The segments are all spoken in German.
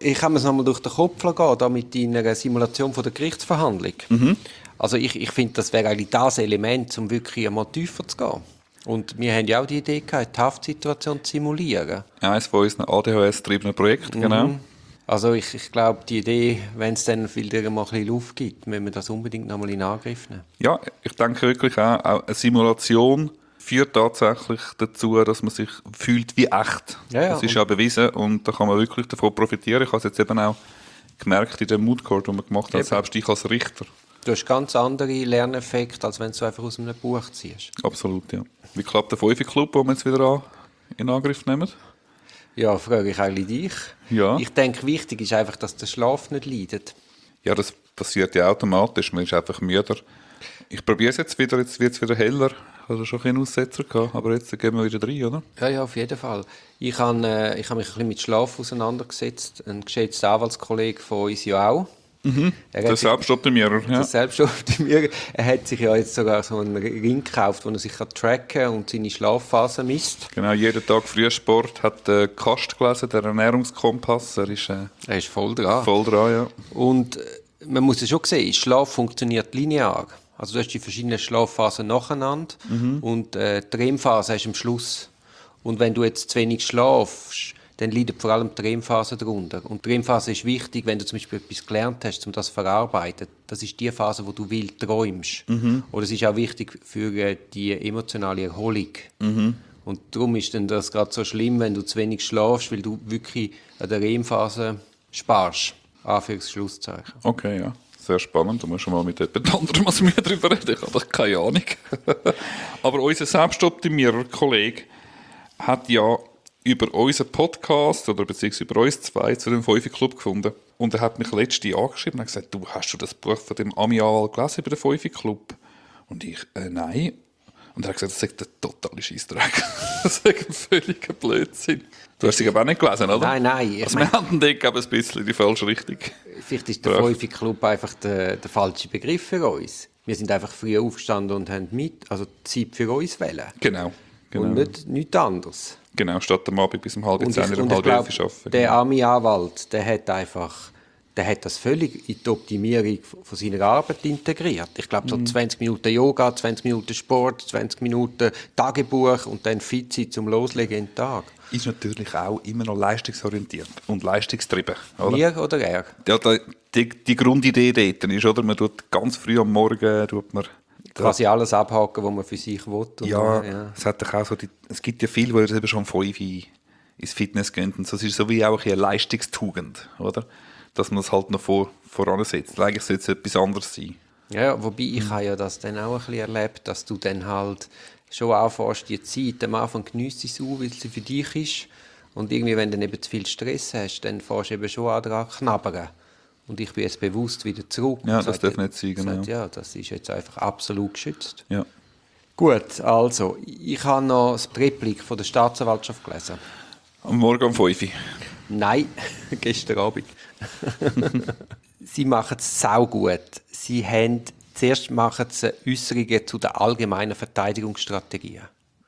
ich habe mir es nochmal durch den Kopf gehen, da mit deiner Simulation von der Gerichtsverhandlung. Also ich finde, das wäre eigentlich das Element, um wirklich einmal tiefer zu gehen. Und wir haben ja auch die Idee gehabt, die Haftsituation zu simulieren. Eines von unseren ADHS-getriebenen Projekten, genau. Also ich glaube, die Idee, wenn es dann wieder mal ein bisschen Luft gibt, müssen wir das unbedingt nochmal in Angriff nehmen. Ja, ich denke wirklich auch eine Simulation führt tatsächlich dazu, dass man sich fühlt wie echt. Ja, das ist ja bewiesen und da kann man wirklich davon profitieren. Ich habe es jetzt eben auch gemerkt in dem Moodcourt, den man gemacht hat, selbst ich als Richter. Du hast ganz andere Lerneffekte, als wenn du einfach aus einem Buch ziehst. Absolut, ja. Wie klappt der 5-Club, den wir jetzt wieder in Angriff nehmen? Ja, frage ich eigentlich dich. Ja. Ich denke, wichtig ist einfach, dass der Schlaf nicht leidet. Ja, das passiert ja automatisch. Man ist einfach müder. Ich probiere es jetzt wieder. Jetzt wird es wieder heller. Ich hatte schon einen Aussetzer gehabt, aber jetzt gehen wir wieder rein, oder? Ja, auf jeden Fall. Ich habe mich ein bisschen mit Schlaf auseinandergesetzt. Ein geschätzter Anwaltskollege von uns ja auch. Der Selbstoptimierer. Ja. Der Selbstoptimierer. Er hat sich ja jetzt sogar so einen Ring gekauft, wo er sich tracken kann und seine Schlafphase misst. Genau, jeden Tag Frühsport hat Kast gelesen, der Ernährungskompass. Er ist voll dran. Voll dran, ja. Und man muss es schon sehen, Schlaf funktioniert linear. Also du hast die verschiedenen Schlafphasen nacheinander und die REM-Phase hast du am Schluss. Und wenn du jetzt zu wenig schlafst, dann leidet vor allem die REM-Phase darunter. Und die REM-Phase ist wichtig, wenn du zum Beispiel etwas gelernt hast, um das zu verarbeiten. Das ist die Phase, wo du wild träumst. Oder es ist auch wichtig für die emotionale Erholung. Und darum ist dann das gerade so schlimm, wenn du zu wenig schlafst, weil du wirklich an der REM-Phase sparst. Anführungs-Schlusszeichen. Okay, ja. Sehr spannend. Da musst du mal mit jemand anderem als mir darüber reden. Ich habe keine Ahnung. Aber unser Selbstoptimierer-Kollege hat ja über unseren Podcast oder beziehungsweise über uns zwei zu dem 5-Club gefunden. Und er hat mich letztens angeschrieben und gesagt, hast du das Buch von dem Ami-Anwalt gelesen über den 5-Club? Und ich, nein. Und er hat gesagt, das sei der totale Scheissdreck. Das sei ein völliger Blödsinn. Du hast sie aber auch nicht gelesen, oder? Nein. Also wir haben den ein bisschen in die falsche Richtung. Vielleicht ist der 5-Club einfach der falsche Begriff für uns. Wir sind einfach früh aufgestanden und haben Zeit für uns wählen. Genau. Und nichts anderes. Genau, statt am Abend bis um 10:30 um 10:30 arbeiten. Der Ami-Anwalt, der hat das völlig in die Optimierung von seiner Arbeit integriert. Ich glaube, so 20 Minuten Yoga, 20 Minuten Sport, 20 Minuten Tagebuch und dann fit sein zum Loslegen in den Tag. Ist natürlich auch immer noch leistungsorientiert und leistungstrieben. Oder? Wir oder er? Ja, die Grundidee dort ist, oder? Man tut ganz früh am Morgen quasi alles abhaken, was man für sich will. Ja. Es hat doch auch so es gibt ja viele, die eben schon 5 ins Fitness gehen. Und das ist so wie auch eine Leistungstugend, oder? Dass man es halt noch voransetzt. Eigentlich sollte es etwas anderes sein. Ja, wobei ich habe ja das dann auch ein bisschen erlebt, dass du dann halt schon anfängst, die Zeit am Anfang geniesst sie so, weil sie für dich ist. Und irgendwie, wenn du dann eben zu viel Stress hast, dann fängst du eben schon an dran zu knabbern. Und ich bin jetzt bewusst wieder zurück. Ja, das darf nicht sein, genau. Ja, das ist jetzt einfach absolut geschützt. Ja. Gut, also, ich habe noch das Replik von der Staatsanwaltschaft gelesen. Am Morgen um 5 Uhr? Nein, gestern Abend. Sie machen es saugut. Zuerst machen sie Äußerungen zu den allgemeinen Verteidigungsstrategien.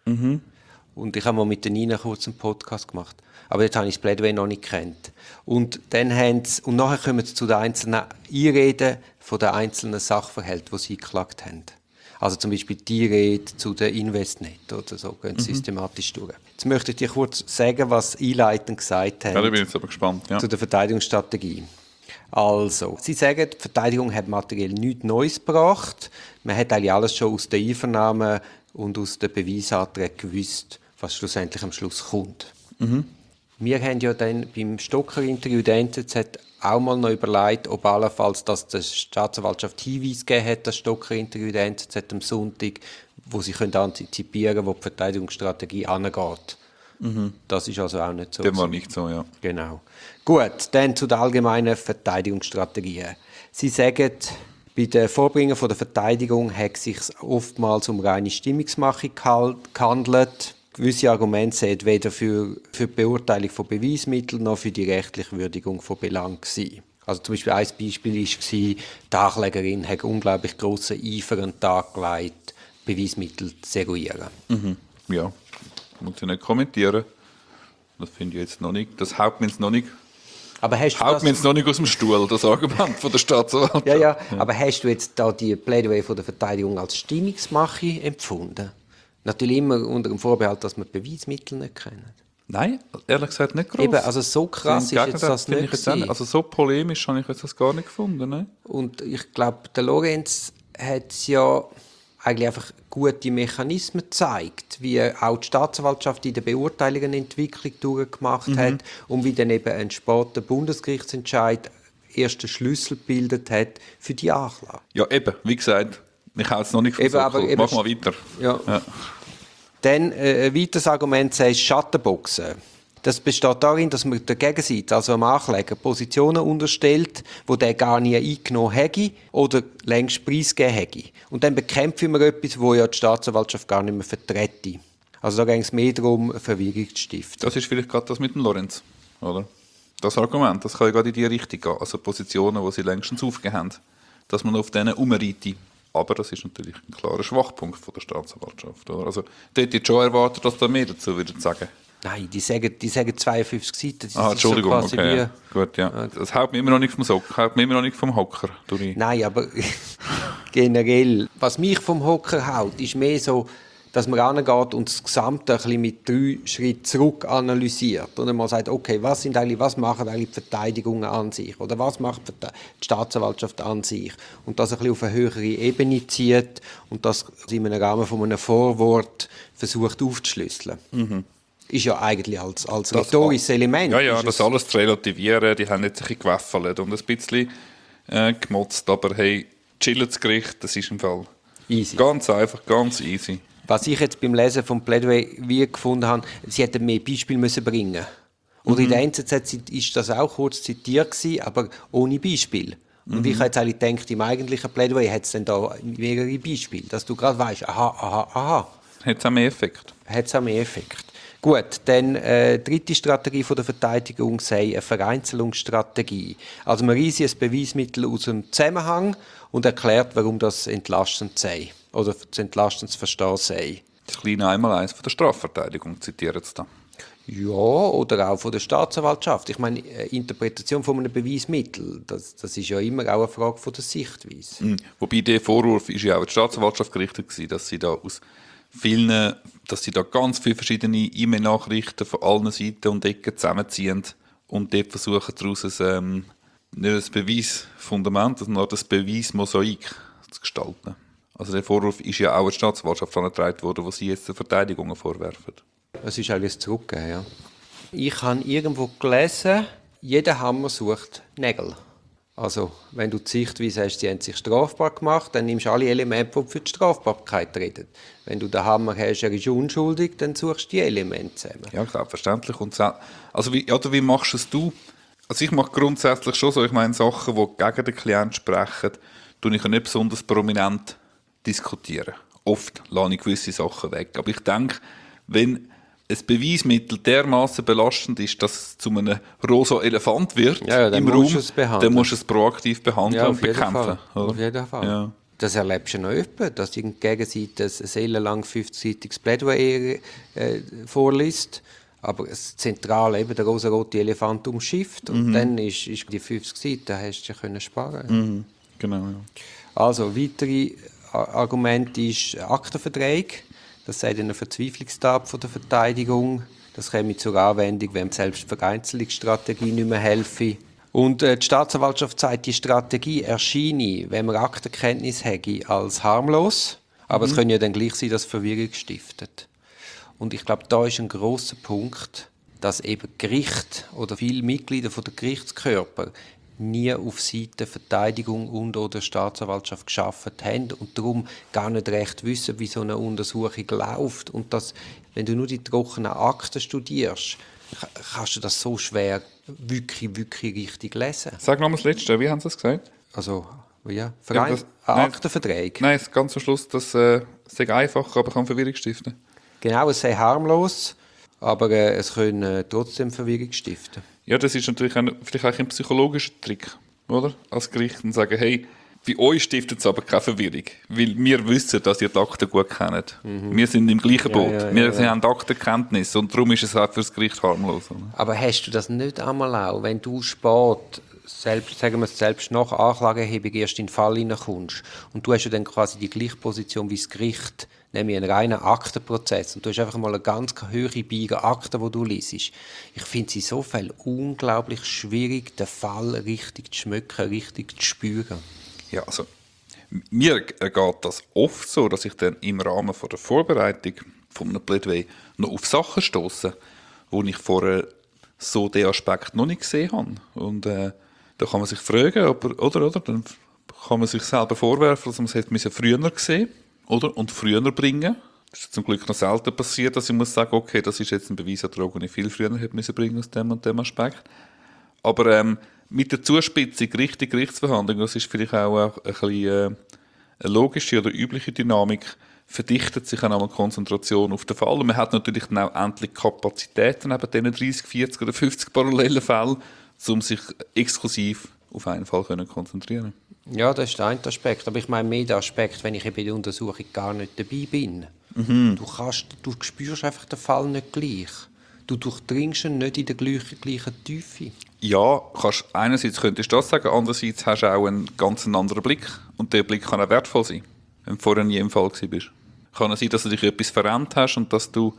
Und ich habe mal mit der Nina kurz einen Podcast gemacht. Aber jetzt habe ich das Plädoyer noch nicht gekannt. Und nachher kommen sie zu den einzelnen Einreden von den einzelnen Sachverhalten, die sie geklagt haben. Also zum Beispiel die Rede zu der Investnet oder so, gehen systematisch durch. Jetzt möchte ich dir kurz sagen, was einleitend gesagt haben. Ja, da bin ich jetzt aber gespannt. Ja. Zu der Verteidigungsstrategie. Also, sie sagen, die Verteidigung hat materiell nichts Neues gebracht. Man hat eigentlich alles schon aus der Einvernahme und aus den Beweisanträgen gewusst, was schlussendlich am Schluss kommt. Wir haben ja dann beim Stocker-Interview der NZZ auch mal noch überlegt, ob allenfalls, dass die Staatsanwaltschaft Hinweise gegeben hat, das Stocker-Interview der NZZ am Sonntag, wo sie antizipieren können, wo die Verteidigungsstrategie angeht. Das ist also auch nicht so. Das war nicht so, ja. Genau. Gut, dann zu den allgemeinen Verteidigungsstrategien. Sie sagen, bei den Vorbringern der Verteidigung hat es sich oftmals um reine Stimmungsmachung gehandelt. Gewisse Argumente sind weder für die Beurteilung von Beweismitteln noch für die rechtliche Würdigung von Belang gewesen. Also zum Beispiel ein Beispiel war, die Anklägerin hat unglaublich grossen Eifer an den Tag gelegt, Beweismittel zu eruieren. Ja, muss ich nicht kommentieren. Das finde ich jetzt noch nicht. Das haut mir jetzt noch nicht Aber hast du Haut mir jetzt noch nicht aus dem Stuhl, das Argument von der Staatsanwaltschaft. ja. Aber hast du jetzt da die Plädoyer von der Verteidigung als Stimmungsmache empfunden? Natürlich immer unter dem Vorbehalt, dass wir die Beweismittel nicht kennen. Nein, ehrlich gesagt nicht gross. Eben, also so krass ist jetzt das nicht gewesen. Also so polemisch habe ich jetzt das gar nicht gefunden. Ne? Und ich glaube, der Lorenz hat ja eigentlich einfach gute Mechanismen gezeigt, wie auch die Staatsanwaltschaft in der Beurteilung eine Entwicklung durchgemacht hat und wie dann eben ein später Bundesgerichtsentscheid ersten Schlüssel gebildet hat für die Anklage. Ja, eben, wie gesagt, ich habe es noch nicht vom Sockel. Mach mal weiter. Ja. Dann ein weiteres Argument sagt Schattenboxen. Das besteht darin, dass man der Gegenseite, also dem Ankläger, Positionen unterstellt, die der gar nie eingenommen hätte oder längst preisgegeben hätte. Und dann bekämpfen wir etwas, wo ja die Staatsanwaltschaft gar nicht mehr vertrete. Also da ging es mehr darum, Verwirrung zu stiften. Das ist vielleicht gerade das mit dem Lorenz, oder? Das Argument, das kann ja gerade in die Richtung gehen. Also Positionen, die sie längstens aufgegeben haben, dass man auf denen umreitet. Aber das ist natürlich ein klarer Schwachpunkt von der Staatsanwaltschaft. Oder? Also dort hätte ich schon erwartet, dass da mehr dazu würden sagen. Nein, die sagen 52 Seiten. Das Entschuldigung, ist so quasi okay. Gut, ja. Das haut mir immer noch nicht vom Sock, haut mir immer noch nicht vom Hocker. Nein, aber generell, was mich vom Hocker haut, ist mehr so, dass man rangeht und das Gesamte ein bisschen mit 3 Schritten zurück analysiert und dann mal sagt, okay, was machen eigentlich die Verteidigungen an sich oder was macht die Staatsanwaltschaft an sich und das ein bisschen auf eine höhere Ebene zieht und das in einem Rahmen von einem Vorwort versucht aufzuschlüsseln. Ist ja eigentlich als rhetorisches Element. Ja, das alles zu relativieren, die haben jetzt ein bisschen gewaffelt und ein bisschen gemotzt, aber hey, chillen das Gericht, das ist im Fall easy. Ganz einfach, ganz easy. Was ich jetzt beim Lesen vom Plädoyer gefunden habe, sie hätten mehr Beispiele müssen bringen. Oder in der NZZ ist das auch kurz zitiert gewesen, aber ohne Beispiel. Und ich habe jetzt eigentlich gedacht, im eigentlichen Plädoyer hat es dann da mehrere Beispiele, dass du gerade weißt, aha. Hat es auch mehr Effekt. Gut, dann dritte Strategie von der Verteidigung sei eine Vereinzelungsstrategie. Also man reißt ein Beweismittel aus dem Zusammenhang und erklärt, warum das entlastend sei oder entlastend zu verstehen sei. Das kleine Einmaleins von der Strafverteidigung zitieren Sie da. Ja, oder auch von der Staatsanwaltschaft. Ich meine, Interpretation von einem Beweismittel, das ist ja immer auch eine Frage von der Sichtweise. Wobei der Vorwurf ist ja auch an die Staatsanwaltschaft gerichtet gewesen, dass sie da ganz viele verschiedene E-Mail-Nachrichten von allen Seiten und Ecken zusammenziehen und dort versuchen daraus nicht ein Beweisfundament, sondern ein Beweismosaik zu gestalten. Also der Vorwurf ist ja auch an die Staatsanwaltschaft herangetragen worden, wo sie jetzt der Verteidigung vorwerfen. Es ist eigentlich zurückgegeben, ja. Ich habe irgendwo gelesen, jeder Hammer sucht Nägel. Also, wenn du die Sichtweise hast, sie haben sich strafbar gemacht, dann nimmst du alle Elemente, die für die Strafbarkeit reden. Wenn du den Hammer hast, er ist unschuldig, dann suchst du die Elemente zusammen. Ja, selbstverständlich. Also wie machst es du? Also ich mache grundsätzlich schon so, ich meine, Sachen, die gegen den Klienten sprechen, tue ich ja nicht besonders prominent diskutieren. Oft lasse ich gewisse Sachen weg. Aber ich denke, wenn ein Beweismittel dermaßen belastend ist, dass es zu einem rosa Elefant wird im Raum, dann musst du es proaktiv behandeln und bekämpfen. Auf jeden Fall. Ja. Das erlebst du noch öfter, dass die Gegenseite ein seelenlang 50-seitiges Plädoyer vorliest, aber das Zentrale, eben der rosa-rote Elefant umschifft und dann ist die 50 Seiten, hast du ja sparen. Genau, ja. Also, weitere Argument ist Aktenverträge. Das sei eine Verzweiflungstat von der Verteidigung. Das käme zur Anwendung, wenn selbst die Vereinzelungsstrategie nicht mehr helfe. Und die Staatsanwaltschaft sagt, die Strategie erscheine, wenn man Aktenkenntnis hätte, als harmlos. Aber es könnte ja dann gleich sein, dass Verwirrung stiftet. Und ich glaube, da ist ein grosser Punkt, dass eben Gericht oder viele Mitglieder der Gerichtskörper nie auf Seite Verteidigung und oder Staatsanwaltschaft geschafft haben und darum gar nicht recht wissen, wie so eine Untersuchung läuft. Und das, wenn du nur die trockenen Akten studierst, kannst du das so schwer wirklich richtig lesen. Sag nochmal das Letzte, wie haben Sie das gesagt? Also, ja, Aktenverträge. Nein, ganz am Schluss, das sei einfach, aber kann Verwirrung stiften. Genau, es sei harmlos, aber es können trotzdem Verwirrung stiften. Ja, das ist natürlich vielleicht auch ein psychologischer Trick, oder? Als Gericht und sagen, hey, Bei euch stiftet es aber keine Verwirrung, weil wir wissen, dass ihr die Akten gut kennt. Wir sind im gleichen Boot. Wir haben Aktenkenntnis und darum ist es auch für das Gericht harmlos. Oder? Aber hast du das nicht einmal auch, wenn du spät, sagen wir es selbst nach Anklageerhebung erst in den Fall hineinkommst und du hast ja dann quasi die gleiche Position wie das Gericht, nämlich einen reinen Aktenprozess und du hast einfach mal eine ganz hohe Beige Akten, die du liest. Ich finde es in so Fällen unglaublich schwierig, den Fall richtig zu schmücken, richtig zu spüren. Ja, also mir geht das oft so, dass ich dann im Rahmen von der Vorbereitung von einem Plädoyer noch auf Sachen stoße, wo ich vorher so den Aspekt noch nicht gesehen habe. Und da kann man sich fragen, oder, dann kann man sich selber vorwerfen, dass man es früher gesehen oder und früher bringen. Das ist zum Glück noch selten passiert, dass ich muss sagen, okay, das ist jetzt ein Beweisantrag, den ich viel früher hätte müssen bringen aus dem und dem Aspekt. Aber mit der Zuspitzung Richtung Gerichtsverhandlung, das ist vielleicht auch ein bisschen eine logische oder übliche Dynamik, verdichtet sich auch einmal die Konzentration auf den Fall. Und man hat natürlich dann auch endlich Kapazitäten neben diesen 30, 40 oder 50 parallelen Fällen, um sich exklusiv auf einen Fall zu konzentrieren. Ja, das ist der eine Aspekt. Aber ich meine mehr der Aspekt, wenn ich bei der Untersuchung gar nicht dabei bin. Du spürst einfach den Fall nicht gleich. Du durchdringst ihn nicht in der gleichen Tiefe. Ja, einerseits könntest du das sagen, andererseits hast du auch einen ganz anderen Blick. Und der Blick kann auch wertvoll sein, wenn du vorher nie im Fall bist. Kann es sein, dass du dich etwas verrennt hast und dass du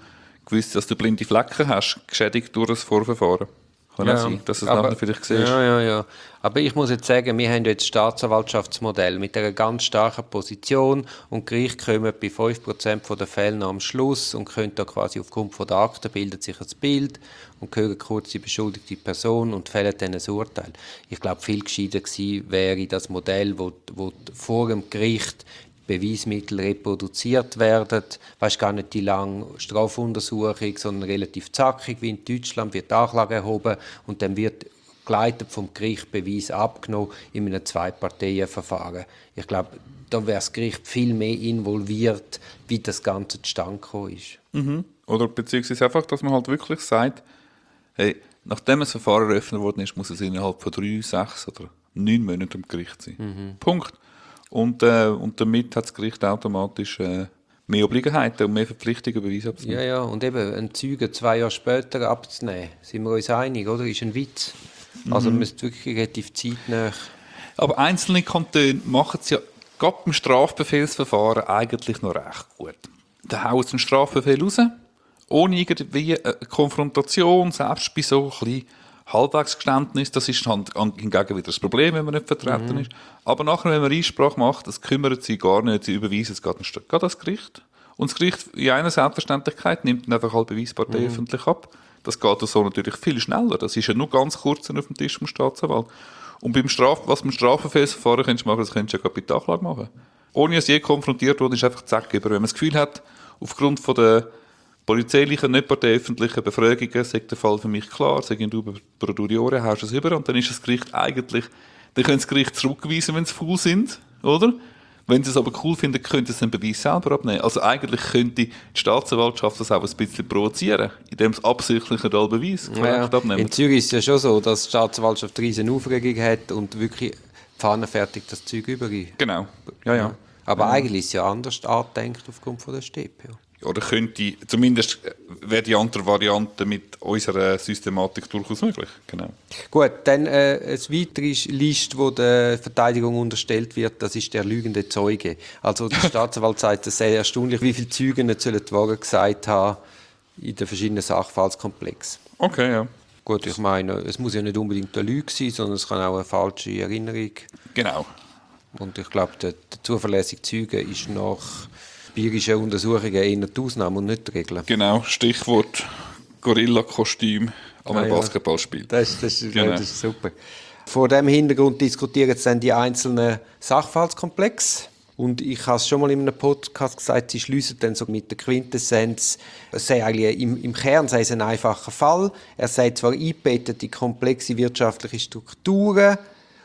blinde Flecken hast, geschädigt durch das Vorverfahren. Kann auch sein, dass du es nachher vielleicht siehst. Ja. Aber ich muss jetzt sagen, wir haben jetzt das Staatsanwaltschaftsmodell mit einer ganz starken Position und Gericht kommen bei 5% der Fälle noch am Schluss und können da quasi aufgrund von der Akten bildet sich ein Bild und hören kurz die beschuldigte Person und fällen dann ein Urteil. Ich glaube, viel gescheiter gewesen wäre das Modell, wo vor dem Gericht Beweismittel reproduziert werden. Weißt gar nicht die lange Strafuntersuchung, sondern relativ zackig, wie in Deutschland, wird die Anklage erhoben und dann wird geleitet vom Gericht Beweis abgenommen in einem Zwei-Parteien-Verfahren. Ich glaube, da wäre das Gericht viel mehr involviert, wie das Ganze zustande gekommen ist. Oder beziehungsweise einfach, dass man halt wirklich sagt, hey, nachdem ein Verfahren eröffnet worden ist, muss es innerhalb von 3, 6 oder 9 Monaten im Gericht sein. Punkt. Und damit hat das Gericht automatisch mehr Obliegenheiten und mehr Verpflichtungen, Beweise abzunehmen. Ja, und eben einen Zeugen 2 Jahre später abzunehmen, sind wir uns einig, oder? Ist ein Witz. Also man müsste wirklich relativ zeitnah. Aber einzelne Kantone machen es ja gerade beim Strafbefehlsverfahren eigentlich noch recht gut. Da hauen sie einen Strafbefehl raus, ohne irgendwie eine Konfrontation, selbst bei so ein bisschen Halbwegsgeständnis, das ist hingegen wieder das Problem, wenn man nicht vertreten ist. Aber nachher, wenn man Einsprache macht, das kümmert sie gar nicht, sie überweisen es gerade das Gericht. Und das Gericht in einer Selbstverständlichkeit nimmt dann einfach Beweispartei öffentlich ab. Das geht so natürlich viel schneller. Das ist ja nur ganz kurz auf dem Tisch vom Staatsanwalt. Und was beim Strafverfahren könntest du machen, das könntest du ja gerade bei der Anklage machen. Ohne dass je konfrontiert wurde, ist einfach zack. Aber wenn man das Gefühl hat, aufgrund von der polizeilichen, nicht parteiöffentlichen Befragungen, sagt der Fall für mich klar, sagen du pro Jure, haust es über und dann ist das Gericht eigentlich, dann können das Gericht zurückweisen, wenn sie faul sind, oder? Wenn sie es aber cool finden, könnte es den Beweis selber abnehmen. Also eigentlich könnte die Staatsanwaltschaft das auch ein bisschen provozieren, indem es absichtlich einen Beweis abnehmen. In Zürich ist es ja schon so, dass die Staatsanwaltschaft eine riesen Aufregung hat und wirklich pfannenfertig das Zeug übergibt. Genau, ja. Aber eigentlich ist es ja anders angedenkt aufgrund von der StEP, ja. Oder könnte, zumindest wäre die andere Variante mit unserer Systematik durchaus möglich. Genau. Gut, dann eine weitere Liste, die der Verteidigung unterstellt wird, das ist der lügende Zeuge. Also der Staatsanwalt sagt, es sei erstaunlich, wie viele Zeugen nicht die Wahrheit gesagt haben in den verschiedenen Sachverhaltskomplexen. Okay, ja. Gut, ich meine, es muss ja nicht unbedingt eine Lüge sein, sondern es kann auch eine falsche Erinnerung. Genau. Und ich glaube, der zuverlässige Zeuge ist nach empirischen Untersuchungen eher die Ausnahme und nicht die Regel. Genau, Stichwort Gorilla-Kostüm an einem Basketballspiel. Das ist super. Vor diesem Hintergrund diskutieren jetzt dann die einzelnen Sachverhaltskomplexe. Und ich habe es schon mal in einem Podcast gesagt, sie schliessen dann so mit der Quintessenz, es sei eigentlich im Kern sei es ein einfacher Fall. Er sei zwar eingebettet in komplexe wirtschaftliche Strukturen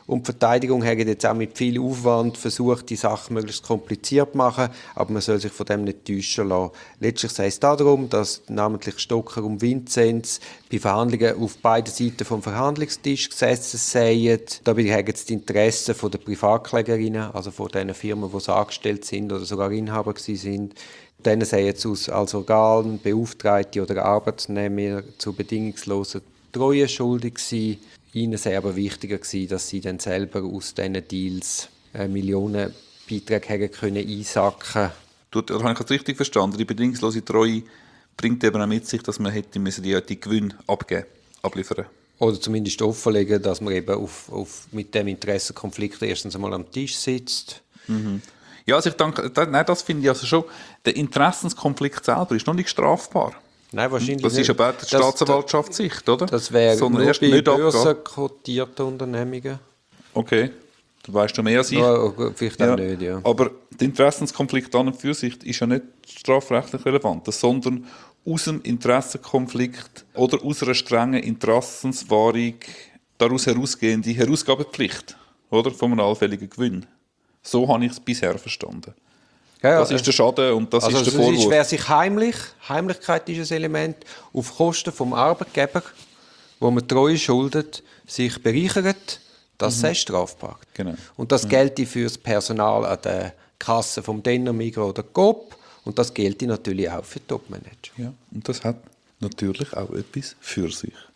Und die Verteidigung hat jetzt auch mit viel Aufwand versucht, die Sache möglichst kompliziert zu machen, aber man soll sich von dem nicht täuschen lassen. Letztlich sei es darum, dass namentlich Stocker und Vinzenz bei Verhandlungen auf beiden Seiten vom Verhandlungstisch gesessen seien. Dabei haben sie die Interessen der Privatklägerinnen, also von den Firmen, die angestellt sind oder sogar Inhaber sind. Denen seien jetzt als Organ, Beauftragte oder Arbeitnehmer zu bedingungsloser Treue schuldig gewesen. Ihnen sei aber wichtiger gewesen, dass sie dann selber aus diesen Deals Millionenbeiträge hätten können einsacken. Habe ich das richtig verstanden? Die bedingungslose Treue bringt eben auch mit sich, dass man hätte die Gewinne abliefern. Oder zumindest offenlegen, dass man eben mit dem Interessenkonflikt erstens einmal am Tisch sitzt. Mhm. Ja, also ich denke, das finde ich also schon, der Interessenskonflikt selber ist noch nicht strafbar. Nein, wahrscheinlich das ist aber die Staatsanwaltschaftssicht, oder? Das wäre nur bei börsenkotierten Unternehmungen. Okay, da weißt du mehr als ich. Ja, vielleicht auch nicht, ja. Aber der Interessenskonflikt an und für sich ist ja nicht strafrechtlich relevant, sondern aus dem Interessenkonflikt oder aus einer strengen Interessenswahrung daraus herausgehende Herausgabepflicht, oder? Von einem allfälligen Gewinn. So habe ich es bisher verstanden. Ja, das ist der Schaden und das ist der Vorwurf. Es wäre sich Heimlichkeit ist ein Element, auf Kosten vom Arbeitgeber, wo man Treue schuldet, sich bereichert, das sei strafbar. Genau. Und das gelte für das Personal an der Kasse vom Denner, Migros oder Coop und das gelte natürlich auch für Topmanager. Ja, und das hat natürlich auch etwas für sich.